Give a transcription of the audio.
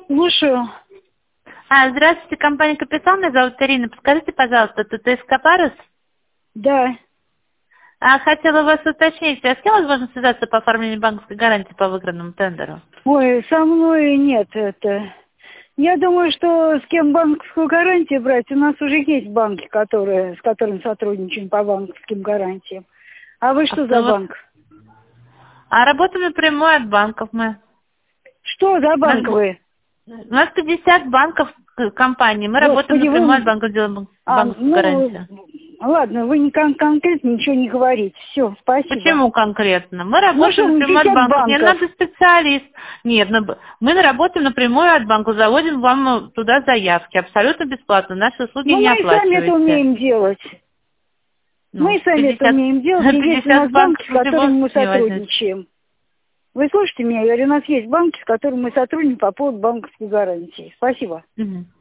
Слушаю. Здравствуйте, компания «Капитал», меня зовут Ирина. Подскажите, пожалуйста, ТТСК «Парус»? Да. Хотела вас уточнить, а с кем возможно связаться по оформлению банковской гарантии по выигранному тендеру? Ой, со мной нет это. Я думаю, что с кем банковскую гарантию брать, у нас уже есть банки, с которыми сотрудничаем по банковским гарантиям. А вы что за банк? Работаем напрямую от банков мы. Что за банк вы? У нас 50 банков компаний. Мы работаем Господи, напрямую от банков, делаем банковскую гарантию. Ладно, вы конкретно ничего не говорите. Все, спасибо. Почему конкретно? Мы работаем что, напрямую от 50 банков. Мне банков. надо специалист. Нет, мы работаем напрямую от банка, заводим вам туда заявки. Абсолютно бесплатно. Наши услуги не Мы и сами это оплачиваете. умеем делать. Мы сами это 50 умеем делать. И есть у нас банки, с которыми мы не возьмете. сотрудничаем. Вы слушайте меня, я говорю, у нас есть банки, с которыми мы сотрудничаем по поводу банковской гарантии. Спасибо. Мгм.